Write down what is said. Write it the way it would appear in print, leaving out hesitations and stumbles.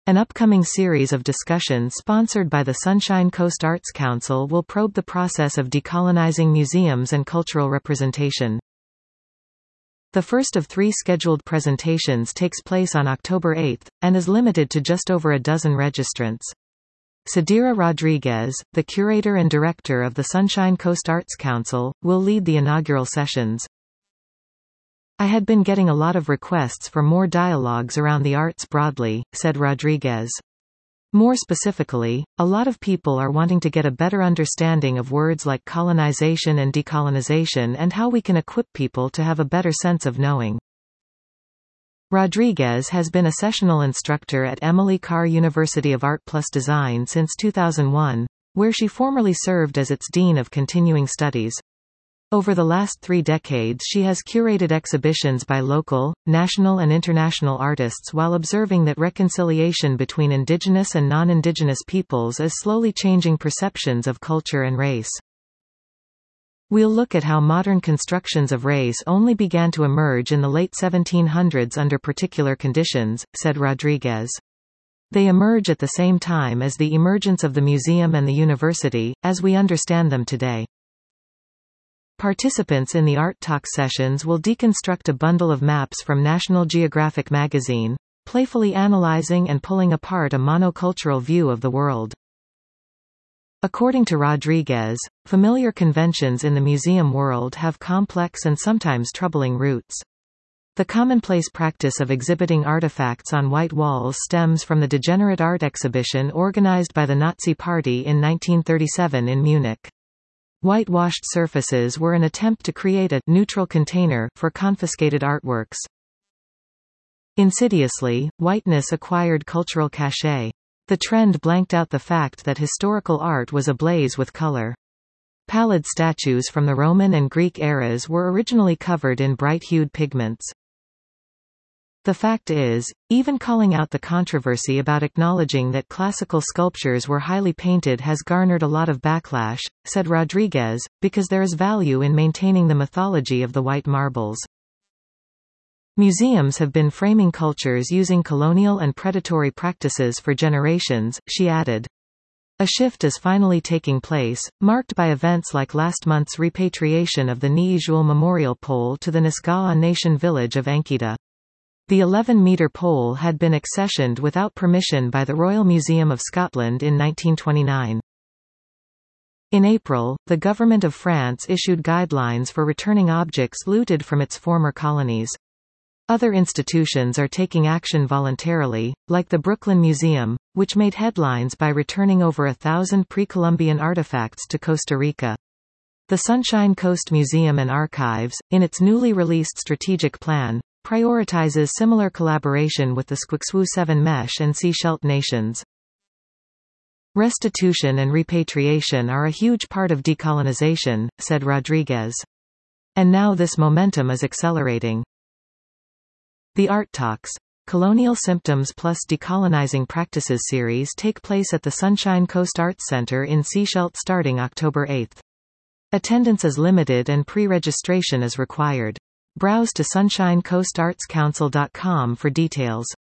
An upcoming series of discussions sponsored by the Sunshine Coast Arts Council will probe the process of decolonizing museums and cultural representation. The first of 3 scheduled presentations takes place on October 8, and is limited to just over a dozen registrants. Sadira Rodriguez, the curator and director of the Sunshine Coast Arts Council, will lead the inaugural sessions. I had been getting a lot of requests for more dialogues around the arts broadly, said Rodriguez. More specifically, a lot of people are wanting to get a better understanding of words like colonization and decolonization and how we can equip people to have a better sense of knowing. Rodriguez has been a sessional instructor at Emily Carr University of Art Plus Design since 2001, where she formerly served as its Dean of Continuing Studies. Over the last 3 decades she has curated exhibitions by local, national and international artists while observing that reconciliation between indigenous and non-indigenous peoples is slowly changing perceptions of culture and race. We'll look at how modern constructions of race only began to emerge in the late 1700s under particular conditions, said Rodriguez. They emerge at the same time as the emergence of the museum and the university, as we understand them today. Participants in the Art Talk sessions will deconstruct a bundle of maps from National Geographic magazine, playfully analyzing and pulling apart a monocultural view of the world. According to Rodriguez, familiar conventions in the museum world have complex and sometimes troubling roots. The commonplace practice of exhibiting artifacts on white walls stems from the Degenerate Art exhibition organized by the Nazi Party in 1937 in Munich. Whitewashed surfaces were an attempt to create a neutral container for confiscated artworks. Insidiously, whiteness acquired cultural cachet. The trend blanked out the fact that historical art was ablaze with color. Pallid statues from the Roman and Greek eras were originally covered in bright-hued pigments. The fact is, even calling out the controversy about acknowledging that classical sculptures were highly painted has garnered a lot of backlash, said Rodriguez, because there is value in maintaining the mythology of the white marbles. Museums have been framing cultures using colonial and predatory practices for generations, she added. A shift is finally taking place, marked by events like last month's repatriation of the Niijul memorial pole to the Nisga'a Nation village of Ankita. The 11-metre pole had been accessioned without permission by the Royal Museum of Scotland in 1929. In April, the government of France issued guidelines for returning objects looted from its former colonies. Other institutions are taking action voluntarily, like the Brooklyn Museum, which made headlines by returning over 1,000 pre-Columbian artifacts to Costa Rica. The Sunshine Coast Museum and Archives, in its newly released strategic plan, prioritizes similar collaboration with the Squixwu Seven Mesh and Sea-Shelt nations. Restitution and repatriation are a huge part of decolonization, said Rodriguez. And now this momentum is accelerating. The Art Talks, Colonial Symptoms plus Decolonizing Practices series take place at the Sunshine Coast Arts Center in Sea-Shelt starting October 8. Attendance is limited and pre-registration is required. Browse to sunshinecoastartscouncil.com for details.